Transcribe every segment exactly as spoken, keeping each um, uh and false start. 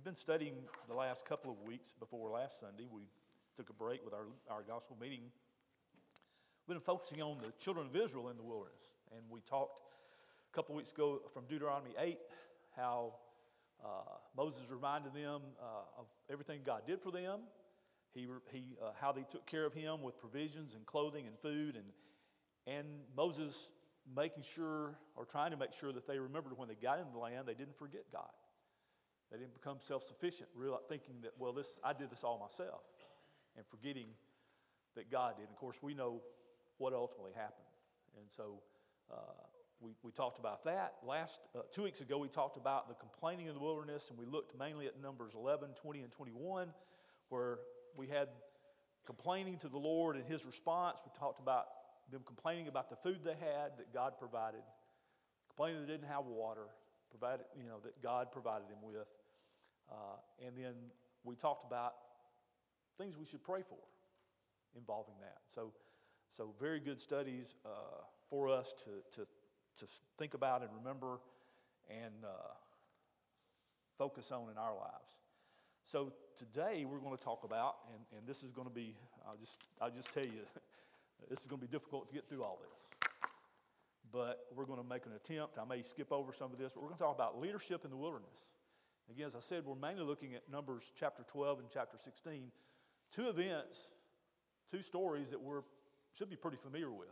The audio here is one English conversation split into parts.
we've been studying the last couple of weeks before last Sunday. We took a break with our, our gospel meeting. We've been focusing on the children of Israel in the wilderness. And we talked a couple of weeks ago from Deuteronomy eight, how uh, Moses reminded them uh, of everything God did for them. He, he, uh, how they took care of him with provisions and clothing and food. And, and Moses making sure, or trying to make sure that they remembered when they got into the land, they didn't forget God. They didn't become self-sufficient, real, thinking that, well, this I did this all myself, and forgetting that God did. And of course, we know what ultimately happened. And so uh, we, we talked about that. Last uh, two weeks ago, we talked about the complaining in the wilderness, and we looked mainly at Numbers eleven, twenty, and twenty-one, where we had complaining to the Lord and his response. We talked about them complaining about the food they had that God provided, complaining they didn't have water, provided, you know, that God provided them with. Uh, and then we talked about things we should pray for involving that. So, so very good studies uh, for us to, to, to think about and remember and uh, focus on in our lives. So today we're going to talk about, and, and this is going to be, I'll just, I'll just tell you, this is going to be difficult to get through all this. But we're going to make an attempt. I may skip over some of this, but we're going to talk about leadership in the wilderness. Again, as I said, we're mainly looking at Numbers chapter twelve and chapter sixteen. Two events, two stories that we should be pretty familiar with.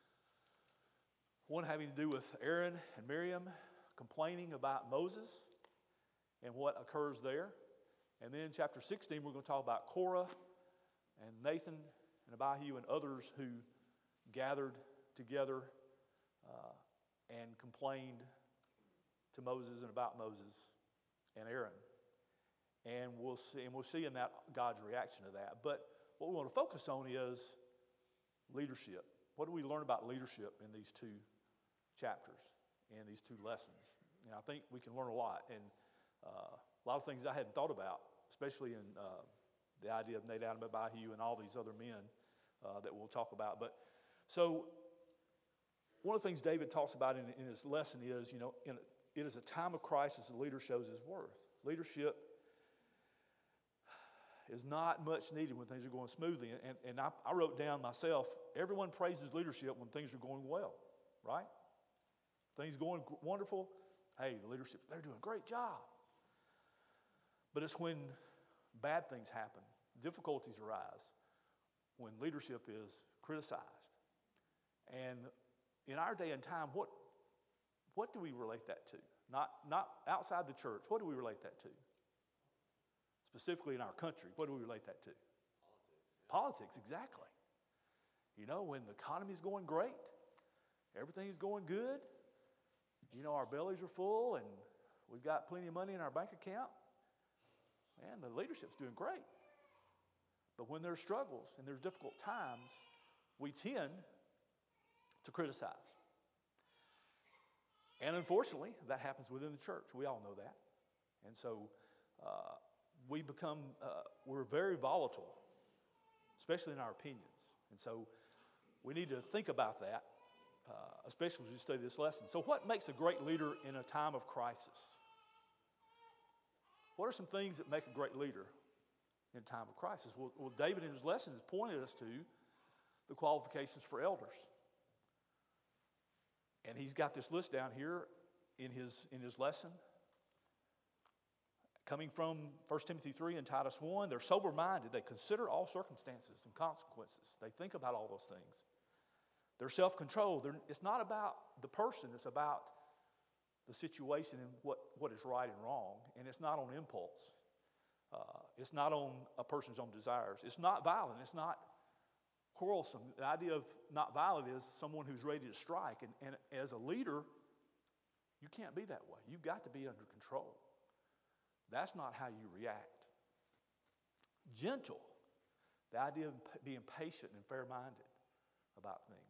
One having to do with Aaron and Miriam complaining about Moses and what occurs there. And then in chapter sixteen, we're going to talk about Korah and Nathan and Abihu and others who gathered together uh, and complained to Moses and about Moses and Aaron. And we'll see, and we'll see in that God's reaction to that. But what we want to focus on is leadership. What do we learn about leadership in these two chapters, in these two lessons? And I think we can learn a lot. And uh, a lot of things I hadn't thought about, especially in uh, the idea of Nadab and Abihu and all these other men uh, that we'll talk about. But so one of the things David talks about in, in his lesson is, you know, in, it is a time of crisis the leader shows his worth. Leadership is not much needed when things are going smoothly. And, and I, I wrote down myself, everyone praises leadership when things are going well, right? Things going wonderful. Hey, the leadership, they're doing a great job. But it's when bad things happen, difficulties arise, when leadership is criticized. And in our day and time, what, what do we relate that to? Not, not outside the church. What do we relate that to? Specifically in our country, what do we relate that to? Politics. Yeah. Politics, exactly. You know, when the economy's going great, everything's going good, you know, our bellies are full and we've got plenty of money in our bank account, man, the leadership's doing great. But when there's struggles and there's difficult times, we tend to criticize. And unfortunately, that happens within the church. We all know that. And so uh, we become, uh, we're very volatile, especially in our opinions. And so we need to think about that, uh, especially as we study this lesson. So what makes a great leader in a time of crisis? What are some things that make a great leader in a time of crisis? Well, well, David in his lesson has pointed us to the qualifications for elders. And he's got this list down here in his, in his lesson. Coming from First Timothy three and Titus one, they're sober-minded. They consider all circumstances and consequences. They think about all those things. They're self-controlled. They're, it's not about the person. It's about the situation and what, what is right and wrong. And it's not on impulse. Uh, it's not on a person's own desires. It's not violent. It's not quarrelsome. The idea of not violent is someone who's ready to strike. And, and as a leader, you can't be that way. You've got to be under control. That's not how you react. Gentle. The idea of being patient and fair-minded about things.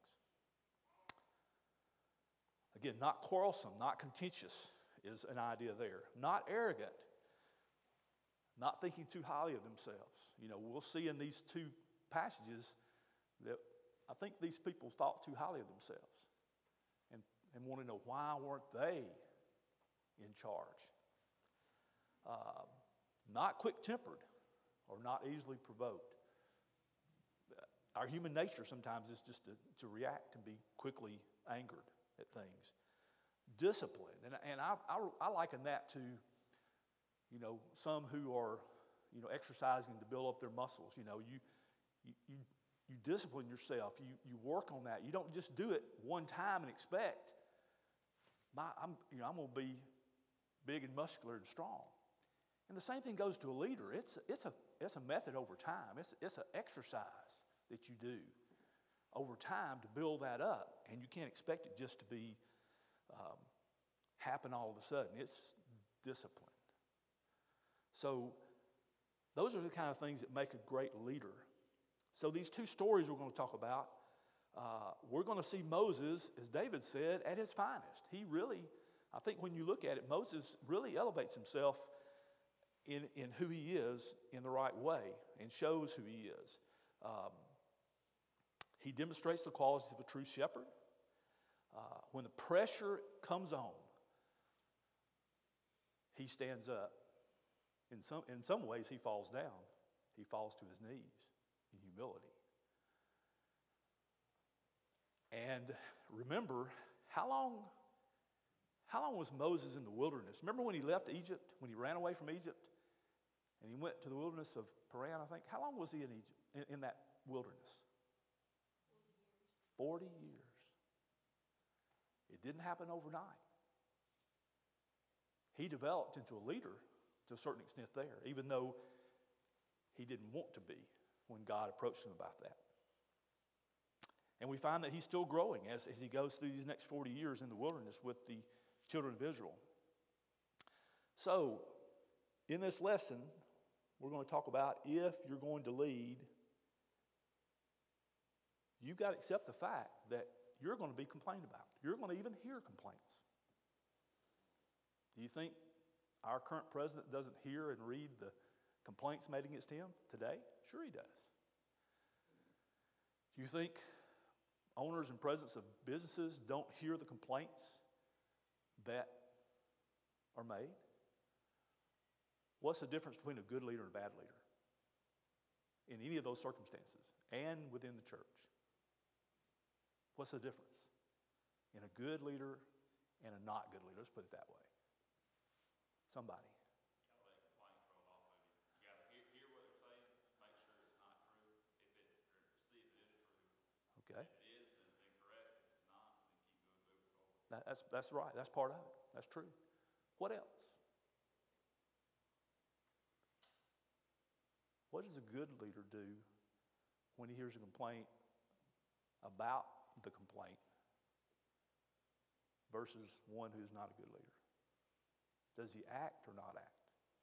Again, not quarrelsome, not contentious is an idea there. Not arrogant. Not thinking too highly of themselves. You know, we'll see in these two passages that I think these people thought too highly of themselves and, and want to know why weren't they in charge. Uh, not quick-tempered or not easily provoked. Our human nature sometimes is just to, to react and be quickly angered at things. Discipline, and, and I, I, I liken that to, you know, some who are, you know, exercising to build up their muscles. You know, you, you, you, you discipline yourself. You, you work on that. You don't just do it one time and expect, my, I'm, you know, I'm going to be big and muscular and strong. And the same thing goes to a leader. It's, it's, a, it's a method over time. It's, it's an exercise that you do over time to build that up. And you can't expect it just to be um, happen all of a sudden. It's disciplined. So those are the kind of things that make a great leader. So these two stories we're going to talk about, uh, we're going to see Moses, as David said, at his finest. He really, I think when you look at it, Moses really elevates himself in, in who he is in the right way and shows who he is. Um, he demonstrates the qualities of a true shepherd. Uh, when the pressure comes on, he stands up. In some, in some ways, he falls down. He falls to his knees in humility. And remember, how long, how long was Moses in the wilderness? Remember when he left Egypt, when he ran away from Egypt, and he went to the wilderness of Paran, I think? How long was he in Egypt, in, in that wilderness? Forty years. It didn't happen overnight. He developed into a leader to a certain extent there, even though he didn't want to be when God approached him about that. And we find that he's still growing as, as he goes through these next forty years in the wilderness with the children of Israel. So, in this lesson, we're going to talk about if you're going to lead, you've got to accept the fact that you're going to be complained about. You're going to even hear complaints. Do you think our current president doesn't hear and read the complaints made against him today? Sure he does. Do you think owners and presidents of businesses don't hear the complaints that are made? What's the difference between a good leader and a bad leader in any of those circumstances and within the church? What's the difference in a good leader and a not good leader? Let's put it that way. Somebody. Okay. That, that's, that's right. That's part of it. That's true. What else? What does a good leader do when he hears a complaint about the complaint versus one who's not a good leader? Does he act or not act?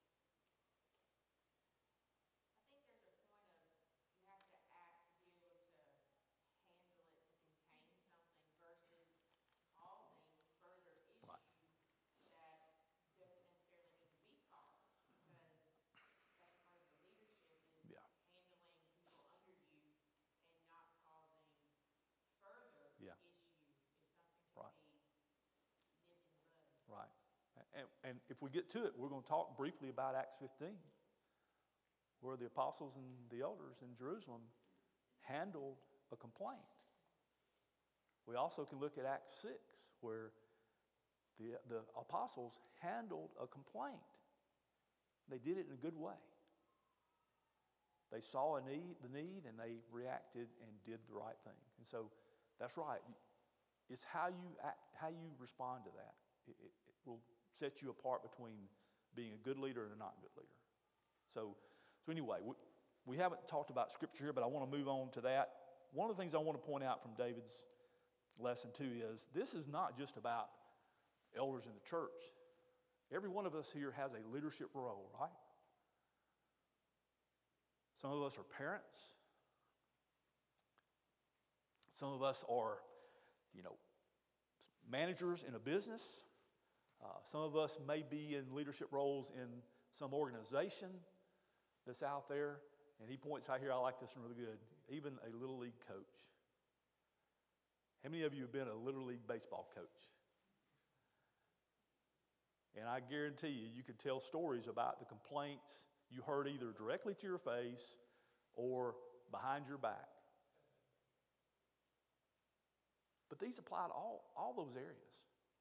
And, and if we get to it, we're going to talk briefly about Acts fifteen, where the apostles and the elders in Jerusalem handled a complaint. We also can look at Acts six, where the, the apostles handled a complaint. They did it in a good way. They saw a need, the need, and they reacted and did the right thing. And so that's right. It's how you act, how you respond to that. It, it, it will set you apart between being a good leader and a not good leader. So, so anyway, we, we haven't talked about Scripture here, but I want to move on to that. One of the things I want to point out from David's lesson too is this is not just about elders in the church. Every one of us here has a leadership role, right? Some of us are parents. Some of us are, you know, managers in a business. Uh, some of us may be in leadership roles in some organization that's out there. And he points out here, I like this one really good, even a Little League coach. How many of you have been a Little League baseball coach? And I guarantee you, you could tell stories about the complaints. You heard either directly to your face or behind your back. But these apply to all, all those areas.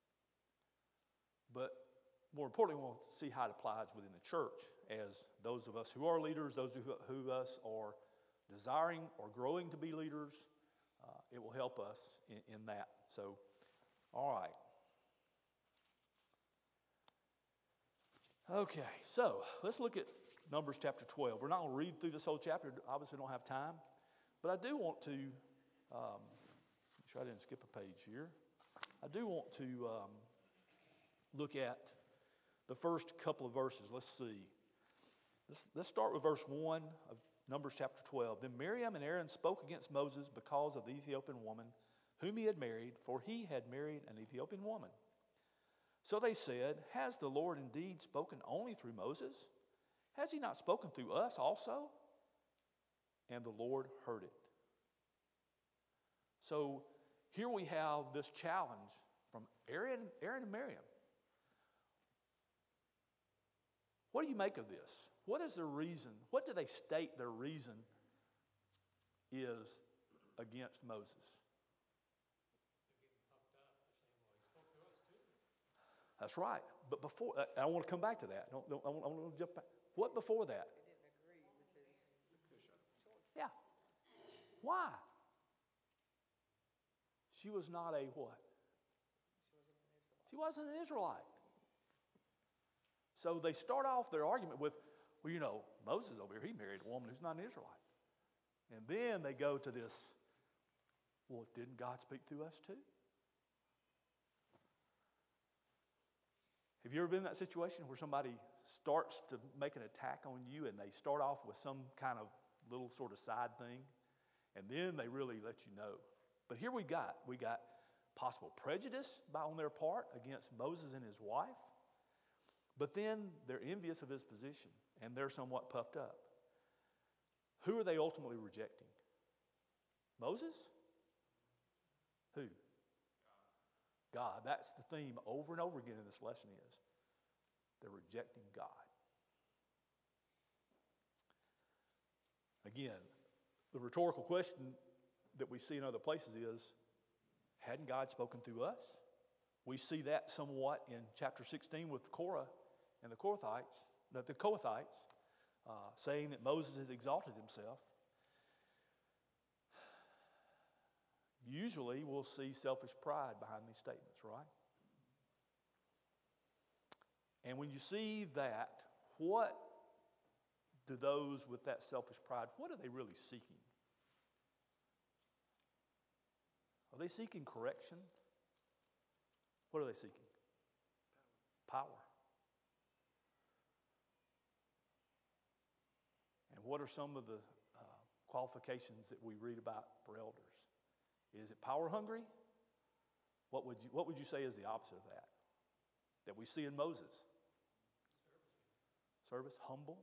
But more importantly, we'll see how it applies within the church as those of us who are leaders, those who, who us are desiring or growing to be leaders, uh, it will help us in, in that. So, all right. Okay, so let's look at Numbers chapter twelve. We're not going to read through this whole chapter. Obviously, don't have time. But I do want to, um, make sure I didn't skip a page here. I do want to um, look at the first couple of verses. Let's see. Let's, let's start with verse one of Numbers chapter twelve. Then Miriam and Aaron spoke against Moses because of the Ethiopian woman whom he had married, for he had married an Ethiopian woman. So they said, has the Lord indeed spoken only through Moses? Has he not spoken through us also? And the Lord heard it. So here we have this challenge from Aaron, Aaron and Miriam. What do you make of this? What is the reason? What do they state their reason is against Moses? That's right. But before, I want to come back to that. Don't, don't, I, want, I want to jump back. What before that? They didn't agree with his choice. Yeah. Why? She was not a what? She wasn't an Israelite. She wasn't an Israelite. So they start off their argument with, well, you know, Moses over here, he married a woman who's not an Israelite. And then they go to this, well, didn't God speak through us too? Have you ever been in that situation where somebody starts to make an attack on you and they start off with some kind of little sort of side thing, and then they really let you know? But here we got, we got possible prejudice by on their part against Moses and his wife, but then they're envious of his position and they're somewhat puffed up. Who are they ultimately rejecting? Moses? Who? God. That's the theme over and over again in this lesson is they're rejecting God. Again, the rhetorical question that we see in other places is, hadn't God spoken through us? We see that somewhat in chapter sixteen with Korah and the Kohathites, the Kohathites, uh, saying that Moses had exalted himself. Usually we'll see selfish pride behind these statements, right? And when you see that, what do those with that selfish pride, what are they really seeking? Are they seeking correction? What are they seeking? Power. And what are some of the uh, qualifications that we read about for elders? Is it power hungry? What would you, what would you say is the opposite of that? That we see in Moses? Service, humble.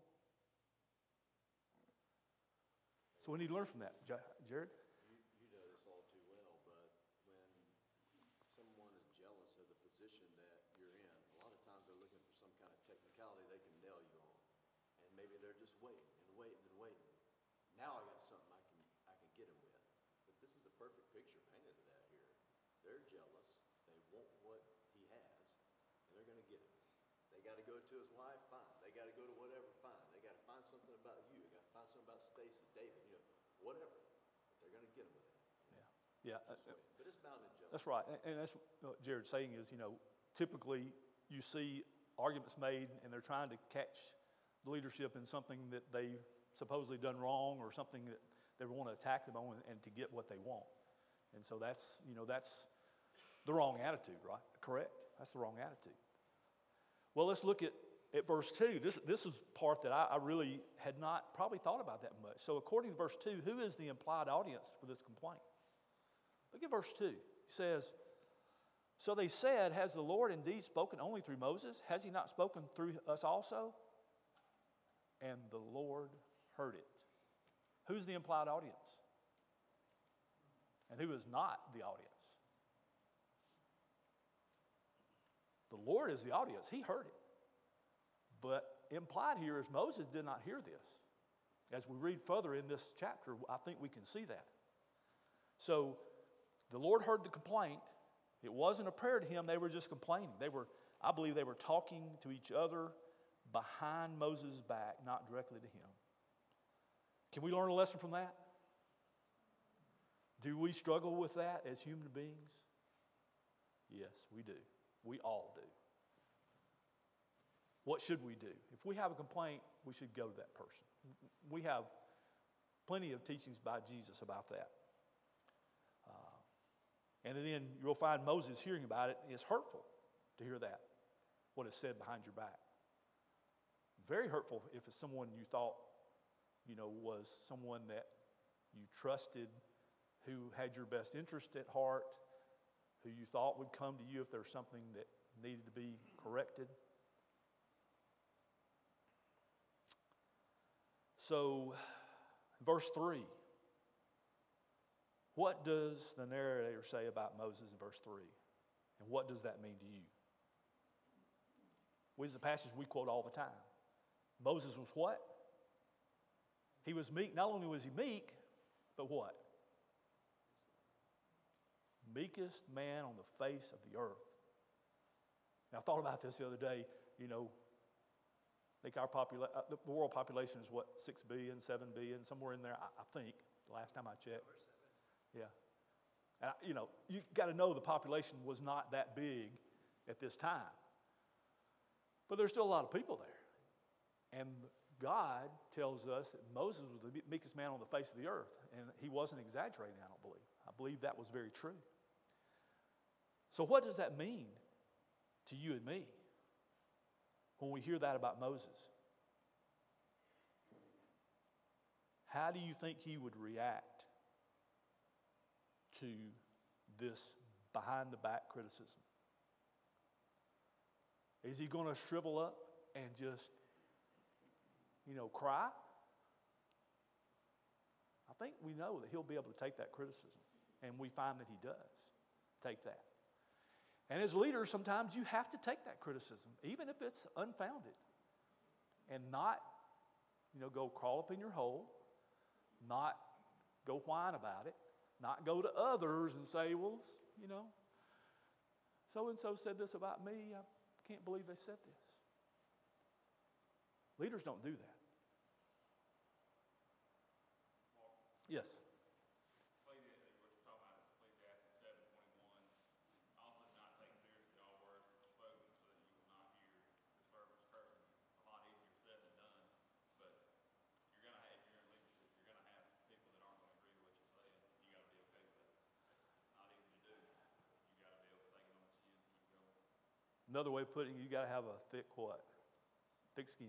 So we need to learn from that. Jared? You, you know this all too well, but when someone is jealous of the position that you're in, a lot of times they're looking for some kind of technicality they can nail you on. And maybe they're just waiting and waiting and waiting. Now I got something I can I can get him with. But this is a perfect picture painted of that here. They're jealous. They want what he has, and they're going to get it. They got to go to his wife, fine. They got to go to whatever, fine. They got to find something about you. They got to find something about Stacy, David, you know, whatever. But they're going to get him with it. Yeah. Yeah. This way. But it's bound in jealousy. That's right. And, and that's what Jared's saying is, you know, typically you see arguments made and they're trying to catch the leadership in something that they've supposedly done wrong or something that they want to attack them on and to get what they want. And so that's, you know, that's the wrong attitude, right? Correct? That's the wrong attitude. Well, let's look at, at verse two. This, this is part that I, I really had not probably thought about that much. So according to verse two, who is the implied audience for this complaint? Look at verse two. He says, so they said, has the Lord indeed spoken only through Moses? Has he not spoken through us also? And the Lord heard it. Who's the implied audience? And who is not the audience? The Lord is the audience. He heard it. But implied here is Moses did not hear this. As we read further in this chapter, I think we can see that. So the Lord heard the complaint. It wasn't a prayer to him. They were just complaining. They were, I believe they were talking to each other behind Moses' back, not directly to him. Can we learn a lesson from that? Do we struggle with that as human beings? Yes, we do. We all do. What should we do? If we have a complaint, we should go to that person. We have plenty of teachings by Jesus about that. Uh, and then you'll find Moses hearing about it. It's hurtful to hear that, what is said behind your back. Very hurtful if it's someone you thought, you know, was someone that you trusted, who had your best interest at heart, who you thought would come to you if there was something that needed to be corrected. So, verse three. What does the narrator say about Moses in verse three? And what does that mean to you? Well, this is a passage we quote all the time. Moses was what? He was meek. Not only was he meek, but what? Meekest man on the face of the earth. Now, I thought about this the other day. You know, I think our popula- uh, the world population is what, six billion, seven billion, somewhere in there, I, I think, the last time I checked. Yeah. And, you know, you got to know the population was not that big at this time. But there's still a lot of people there. And God tells us that Moses was the meekest man on the face of the earth. And he wasn't exaggerating, I don't believe. I believe that was very true. So what does that mean to you and me when we hear that about Moses? How do you think he would react to this behind-the-back criticism? Is he going to shrivel up and just, you know, cry? I think we know that he'll be able to take that criticism, and we find that he does take that. And as leaders, sometimes you have to take that criticism, even if it's unfounded, and not, you know, go crawl up in your hole, not go whine about it, not go to others and say, well, you know, so-and-so said this about me. I can't believe they said this. Leaders don't do that. Yes. Another way of putting it, you got to have a thick what? Thick skin.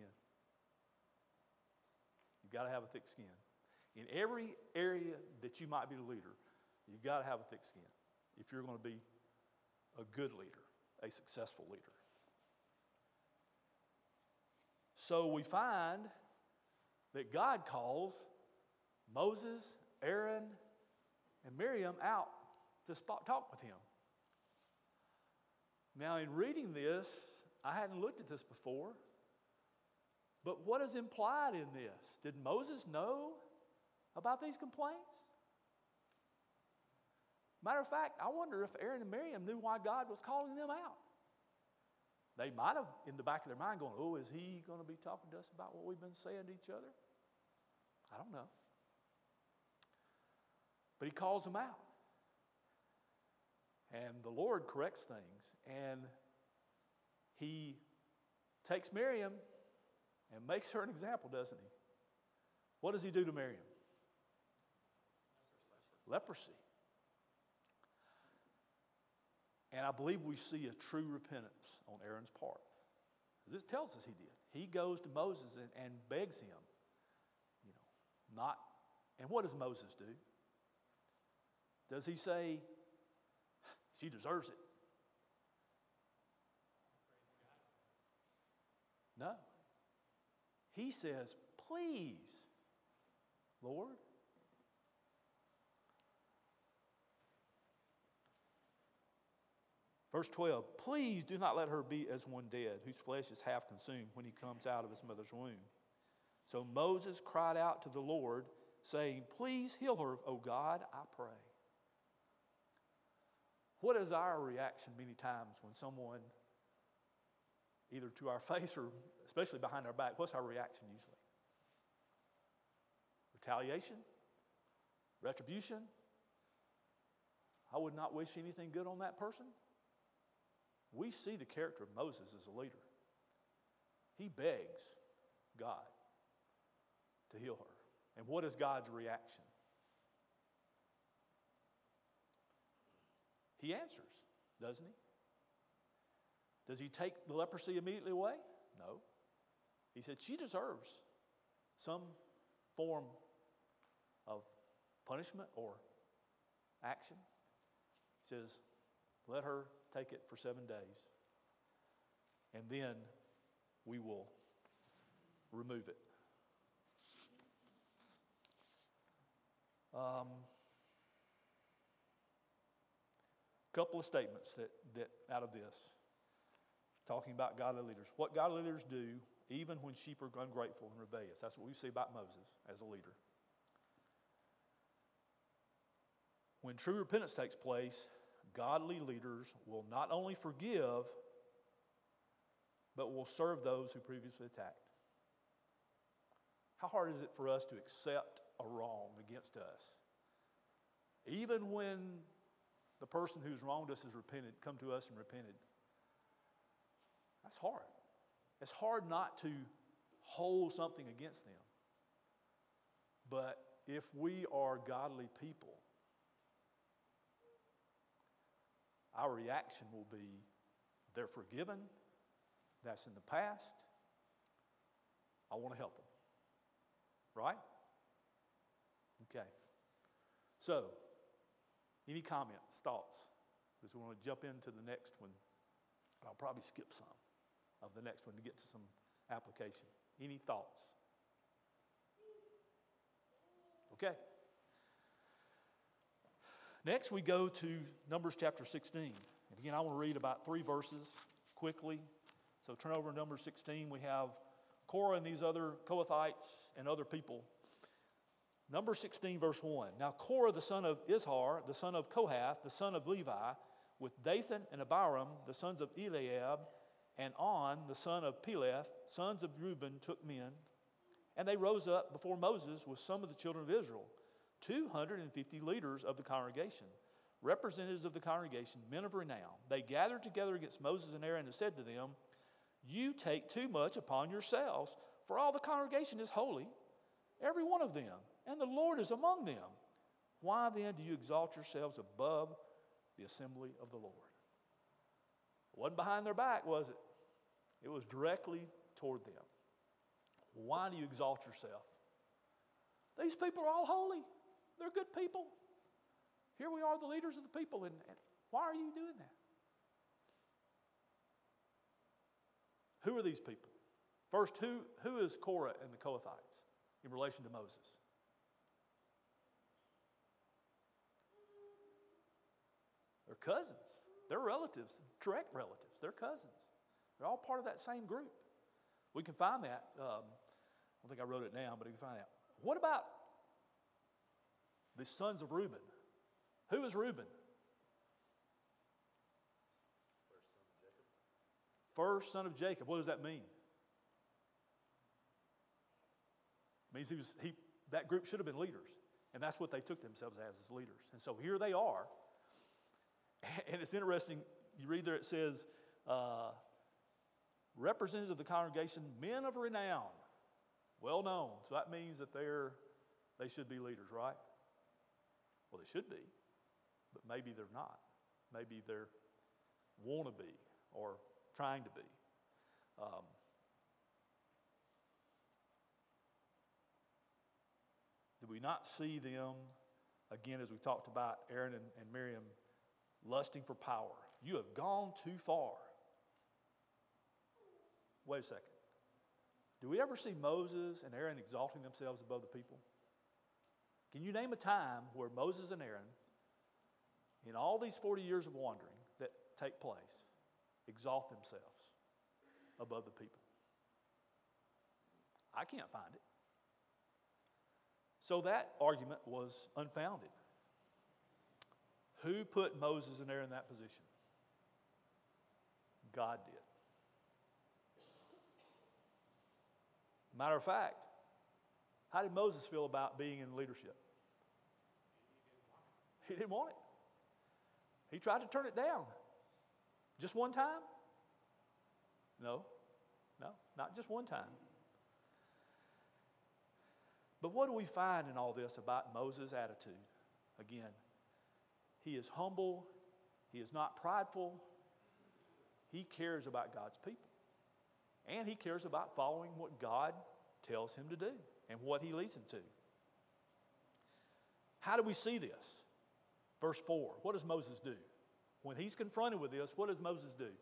You got to have a thick skin. In every area that you might be the leader, you got to have a thick skin if you're going to be a good leader, a successful leader. So we find that God calls Moses, Aaron, and Miriam out to spot talk with him. Now, in reading this, I hadn't looked at this before, but what is implied in this? Did Moses know about these complaints? Matter of fact, I wonder if Aaron and Miriam knew why God was calling them out. They might have, in the back of their mind, going, oh, is he going to be talking to us about what we've been saying to each other? I don't know. But he calls them out. And the Lord corrects things. And he takes Miriam and makes her an example, doesn't he? What does he do to Miriam? Leprosy. And I believe we see a true repentance on Aaron's part. This tells us he did. He goes to Moses and, and begs him, you know, not, and what does Moses do? Does he say, she deserves it? No. He says, please, Lord. Verse twelve, please do not let her be as one dead, whose flesh is half consumed when he comes out of his mother's womb. So Moses cried out to the Lord, saying, please heal her, O God, I pray. What is our reaction many times when someone, either to our face or especially behind our back, what's our reaction usually? Retaliation? Retribution? I would not wish anything good on that person. We see the character of Moses as a leader. He begs God to heal her. And what is God's reaction? He answers, doesn't he? Does he take the leprosy immediately away? No. He said she deserves some form of punishment or action. He says, let her take it for seven days, and then we will remove it. Um, couple of statements that, that out of this, talking about godly leaders. What godly leaders do, even when sheep are ungrateful and rebellious. That's what we see about Moses as a leader. When true repentance takes place, godly leaders will not only forgive, but will serve those who previously attacked. How hard is it for us to accept a wrong against us? Even when the person who's wronged us has repented, come to us and repented. That's hard. It's hard not to hold something against them. But if we are godly people, our reaction will be, they're forgiven, that's in the past, I want to help them. Right? Okay. So, any comments, thoughts? Because we want to jump into the next one. I'll probably skip some of the next one to get to some application. Any thoughts? Okay. Next, we go to Numbers chapter sixteen. And again, I want to read about three verses quickly. So turn over to Numbers sixteen. We have Korah and these other Kohathites and other people. Numbers sixteen, verse one. Now Korah, the son of Izhar, the son of Kohath, the son of Levi, with Dathan and Abiram, the sons of Eliab, and On, the son of Peleth, sons of Reuben, took men. And they rose up before Moses with some of the children of Israel, two hundred fifty leaders of the congregation, representatives of the congregation, men of renown. They gathered together against Moses and Aaron and said to them, you take too much upon yourselves, for all the congregation is holy, every one of them, and the Lord is among them. Why then do you exalt yourselves above the assembly of the Lord? It wasn't behind their back, was it? It was directly toward them. Why do you exalt yourself? These people are all holy. They're good people. Here we are, the leaders of the people, and, and why are you doing that? Who are these people? First, who, who is Korah and the Kohathites in relation to Moses? They're cousins. They're relatives, direct relatives. They're cousins. They're all part of that same group. We can find that. Um, I don't think I wrote it down, but you can find that. What about the sons of Reuben? Who is Reuben? First son of Jacob. What does that mean? It means he was, he, that group should have been leaders. And that's what they took themselves as, as leaders. And so here they are. And it's interesting, you read there it says, uh, representatives of the congregation, men of renown, well known. So that means that they're, they should be leaders, right? Well, they should be, but maybe they're not. Maybe they're want to be or trying to be. Um, do we not see them, again, as we talked about Aaron and, and Miriam, lusting for power? You have gone too far. Wait a second. Do we ever see Moses and Aaron exalting themselves above the people? Can you name a time where Moses and Aaron, in all these forty years of wandering, that take place, exalt themselves above the people. I can't find it. So that argument was unfounded. Who put Moses and Aaron in that position? God did. Matter of fact, how did Moses feel about being in leadership? He didn't want it. He tried to turn it down. Just one time? No, no, not just one time. But what do we find in all this about Moses' attitude? Again, he is humble. He is not prideful. He cares about God's people. And he cares about following what God tells him to do and what he leads him to. How do we see this? Verse four, what does Moses do? When he's confronted with this, what does Moses do?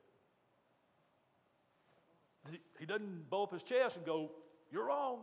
Does he, he doesn't bow up his chest and go, "You're wrong."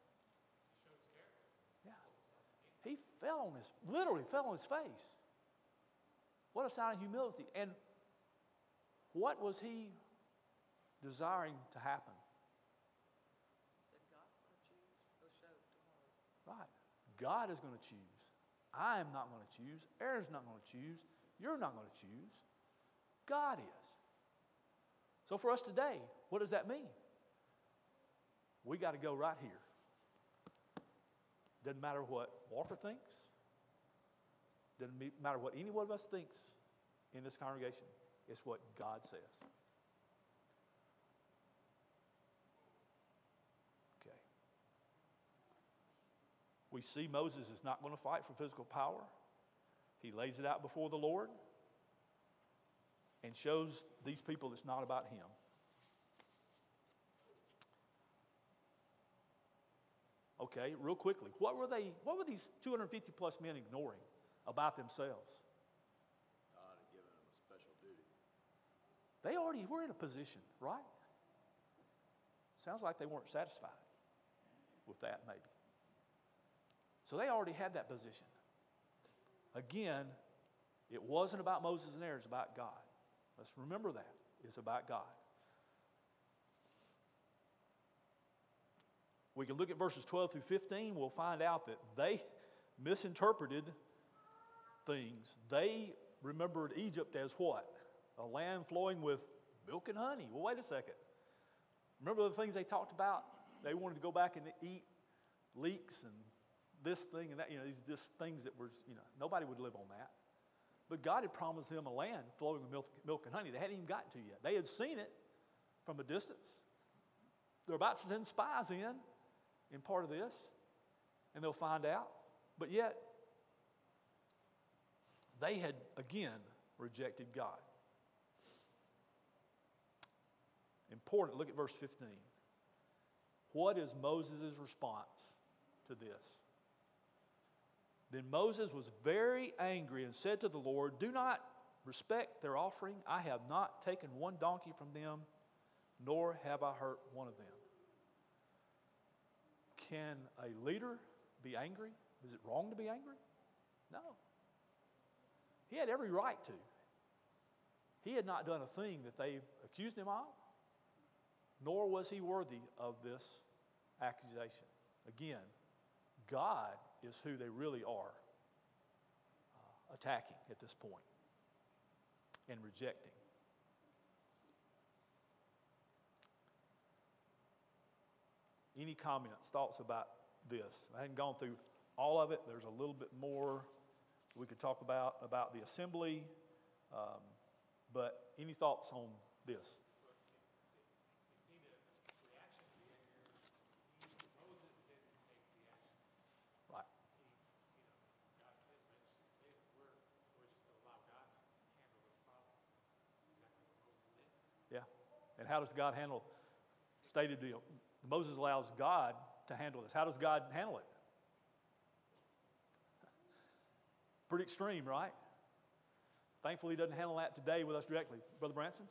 Yeah. He fell on his, literally fell on his face. What a sign of humility. And what was he desiring to happen? He said God's going to choose. He'll show tomorrow. Right. God is going to choose. I am not going to choose. Aaron's not going to choose. You're not going to choose. God is. So for us today, what does that mean? We got to go right here. Doesn't matter what Walker thinks. Doesn't matter what any one of us thinks in this congregation. It's what God says. Okay. We see Moses is not going to fight for physical power. He lays it out before the Lord and shows these people it's not about him. Okay, real quickly, what were they? What were these two hundred fifty plus men ignoring about themselves? God had given them a special duty. They already were in a position, right? Sounds like they weren't satisfied with that, maybe. So they already had that position. Again, it wasn't about Moses and Aaron, it's about God. Let's remember that. It's about God. We can look at verses twelve through fifteen. We'll find out that they misinterpreted things. They remembered Egypt as what? A land flowing with milk and honey. Well, wait a second. Remember the things they talked about? They wanted to go back and eat leeks and this thing and that. You know, these just things that were, you know, nobody would live on that. But God had promised them a land flowing with milk, milk and honey they hadn't even gotten to yet. They had seen it from a distance. They're about to send spies in, in part of this, and they'll find out. But yet, they had, again, rejected God. Important, look at verse fifteen. What is Moses' response to this? Then Moses was very angry and said to the Lord, "Do not respect their offering. I have not taken one donkey from them, nor have I hurt one of them." Can a leader be angry? Is it wrong to be angry? No. He had every right to. He had not done a thing that they accused him of, nor was he worthy of this accusation. Again, God is who they really are uh, attacking at this point and rejecting. Any comments, thoughts about this? I hadn't gone through all of it. There's a little bit more we could talk about, about the assembly. Um, but any thoughts on this? Right. Yeah. And how does God handle stated deal? Moses allows God to handle this. How does God handle it? Pretty extreme, right? Thankfully, he doesn't handle that today with us directly. Brother Branson?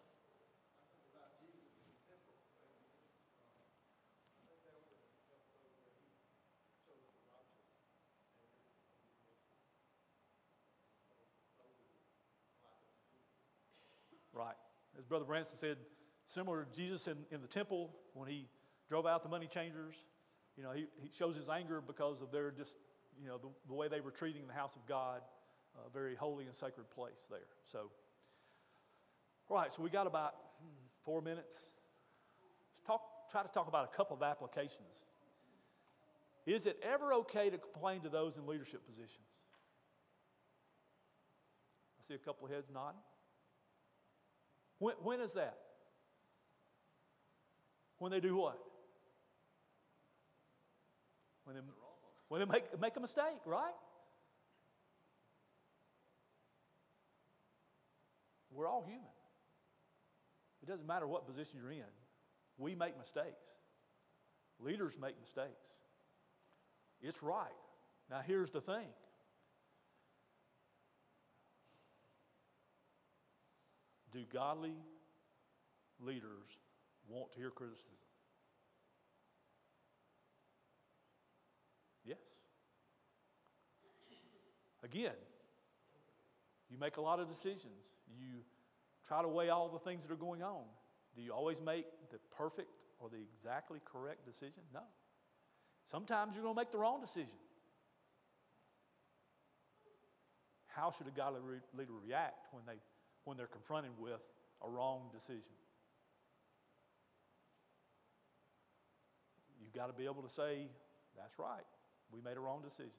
Right. As Brother Branson said, similar to Jesus in, in the temple when he drove out the money changers, you know, he, he shows his anger because of their just, you know, the, the way they were treating the house of God, a very holy and sacred place there. So, all right, so we got about hmm, four minutes. Let's talk, try to talk about a couple of applications. Is it ever okay to complain to those in leadership positions? I see a couple of heads nodding. When, when is that? When they do what? When they, when they make, make a mistake, right? We're all human. It doesn't matter what position you're in. We make mistakes. Leaders make mistakes. It's right. Now here's the thing. Do godly leaders want to hear criticism? Yes. Again, you make a lot of decisions. You try to weigh all the things that are going on. Do you always make the perfect or the exactly correct decision? No. Sometimes you're going to make the wrong decision. How should a godly re- leader react when, they, when they're confronted with a wrong decision? You've got to be able to say, that's right, we made a wrong decision.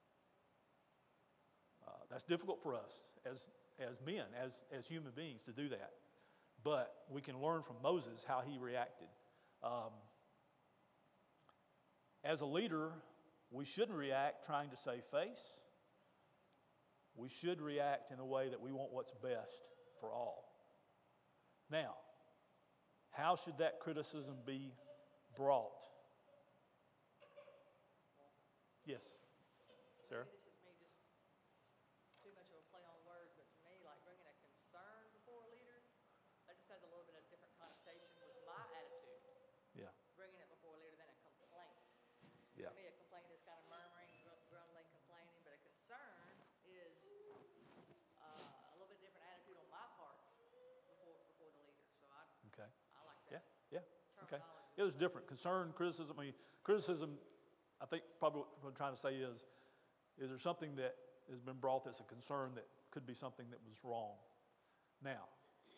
Uh, that's difficult for us as, as men, as, as human beings to do that. But we can learn from Moses how he reacted. Um, as a leader, we shouldn't react trying to save face. We should react in a way that we want what's best for all. Now, how should that criticism be brought? Yes, Sarah? Maybe this is me just too much of a play on words, but to me, like bringing a concern before a leader, that just has a little bit of different connotation with my attitude. Yeah. Bringing it before a leader than a complaint. Yeah. To me, a complaint is kind of murmuring, gr- grumbling, complaining, but a concern is uh, a little bit different attitude on my part before before the leader. So I Okay. I like Yeah. that. Yeah. Okay. terminology. It was different. Concern, criticism. I mean, criticism, I think probably what I'm trying to say is, is there something that has been brought that's a concern that could be something that was wrong? Now,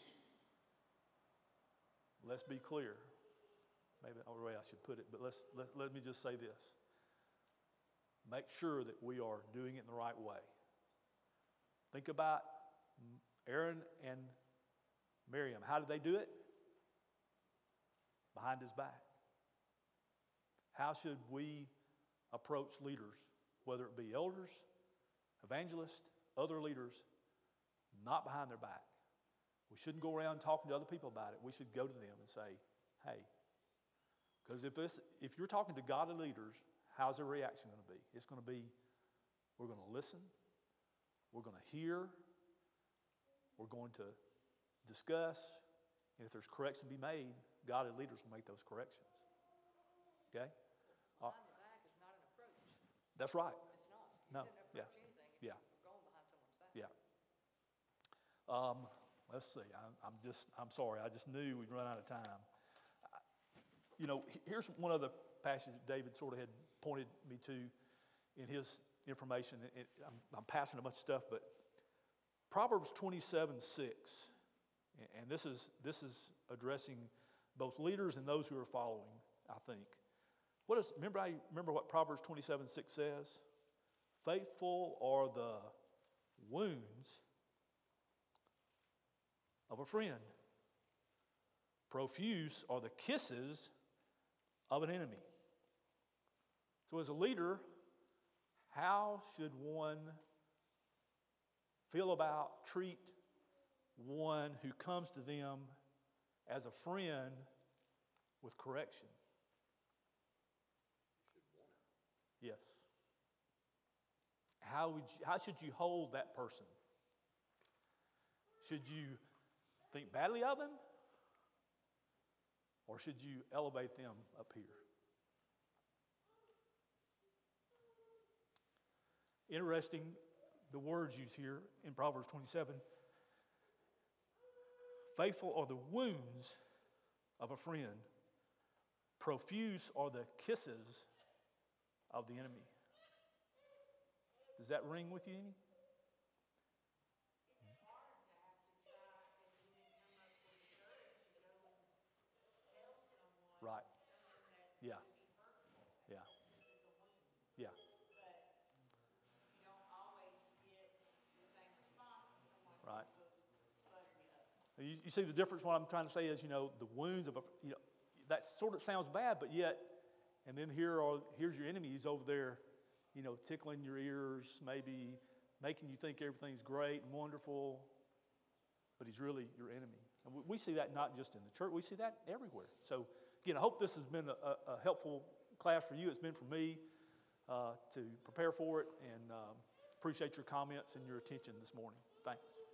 let's be clear. Maybe not the way I should put it, but let's, let, let me just say this. Make sure that we are doing it in the right way. Think about Aaron and Miriam. How did they do it? Behind his back. How should we approach leaders, whether it be elders, evangelists, other leaders, not behind their back? We shouldn't go around talking to other people about it. We should go to them and say, hey, because if, this, if you're talking to godly leaders, how's their reaction going to be? It's going to be, we're going to listen, we're going to hear, we're going to discuss, and if there's correction to be made, godly leaders will make those corrections. Okay? Uh, Behind the back is not an approach. that's right. It's not. You No. shouldn't Yeah. approach anything if Yeah. you're going behind someone's back. Yeah. Um, let's see. I, I'm just, I'm sorry. I just knew we'd run out of time. I- You know, he- here's one other passage that David sort of had pointed me to in his information. It, it, I'm, I'm passing a bunch of stuff, but Proverbs twenty-seven six, and, and this is this is addressing both leaders and those who are following, I think. What is, remember, I remember what Proverbs twenty-seven six says? Faithful are the wounds of a friend. Profuse are the kisses of an enemy. So as a leader, how should one feel about, treat one who comes to them as a friend with correction? Yes. How would you, how should you hold that person? Should you think badly of them? Or should you elevate them up here? Interesting, the words used here in Proverbs twenty-seven. Faithful are the wounds of a friend. Profuse are the kisses of the enemy. Does that ring with you any? Right. Yeah. Yeah. Yeah. Right. You, you see the difference. What I'm trying to say is, you know, the wounds of a, you know, that sort of sounds bad, but yet, and then here are here's your enemy. He's over there, you know, tickling your ears, maybe making you think everything's great and wonderful, but he's really your enemy. And we, we see that not just in the church; we see that everywhere. So, again, I hope this has been a, a helpful class for you. It's been for me uh, to prepare for it, and um, appreciate your comments and your attention this morning. Thanks.